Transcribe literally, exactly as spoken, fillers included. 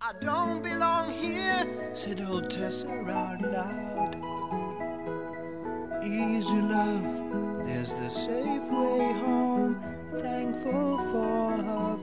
I don't belong here, said old Tessa out loud. Easy love, there's the safe way home, thankful for her